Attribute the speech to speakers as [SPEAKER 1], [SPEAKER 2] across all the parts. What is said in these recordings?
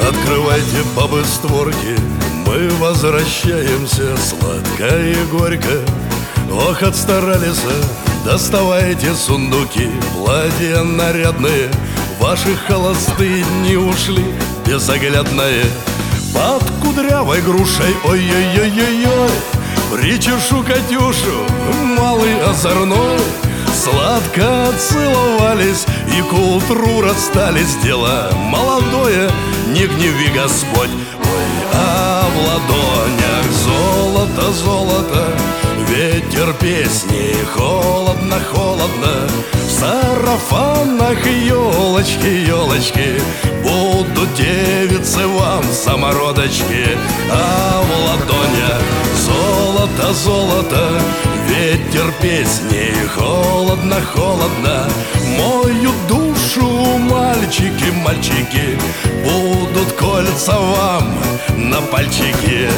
[SPEAKER 1] Открывайте, бабы, створки, мы возвращаемся, сладко и горько. Ох, отстарались, доставайте сундуки, платья нарядные, ваши холостые дни ушли безоглядные. Под кудрявой грушей, ой-ой-ой-ой-ой, причешу Катюшу, малый озорной. Сладко целовались и к утру расстались. Дело молодое, не гневи Господь. Ой, а в ладонях золото, золото, ветер песни, холодно, холодно. В сарафанах елочки, елочки, будут девицы вам самородочки. А в ладонях золото, золото, ветер песни, холодно, холодно. Мою душу мальчики, мальчики, будут кольца вам на пальчики.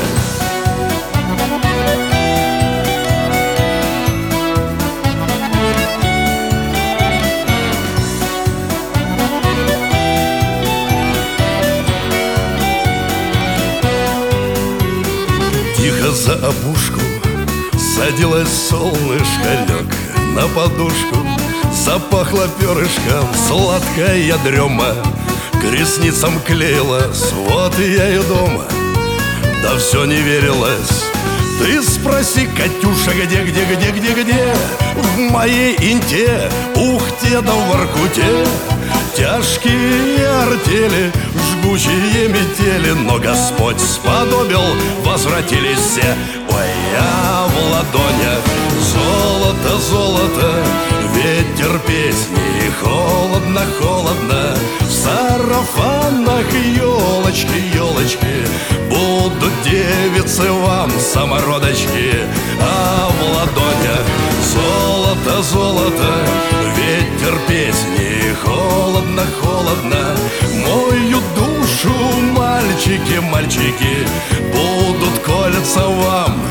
[SPEAKER 1] Тихо за опушку садилось солнышко, лег на подушку. Запахло перышком сладкая дрема, к ресницам клеилась, вот и я и дома. Да все не верилось. Ты спроси, Катюша, где? В моей Инте, Ухте да в Воркуте. Тяжкие артели, жгучие метели, но Господь сподобил, возвратились все. Ой, а в ладонях золото, золото, ветер песни, холодно, холодно. В сарафанах елочки, елочки, будут девицы вам самородочки. А в ладонях золото, золото, ветер песни, холодно, холодно. Мою душу мальчики, мальчики, будут кольца вам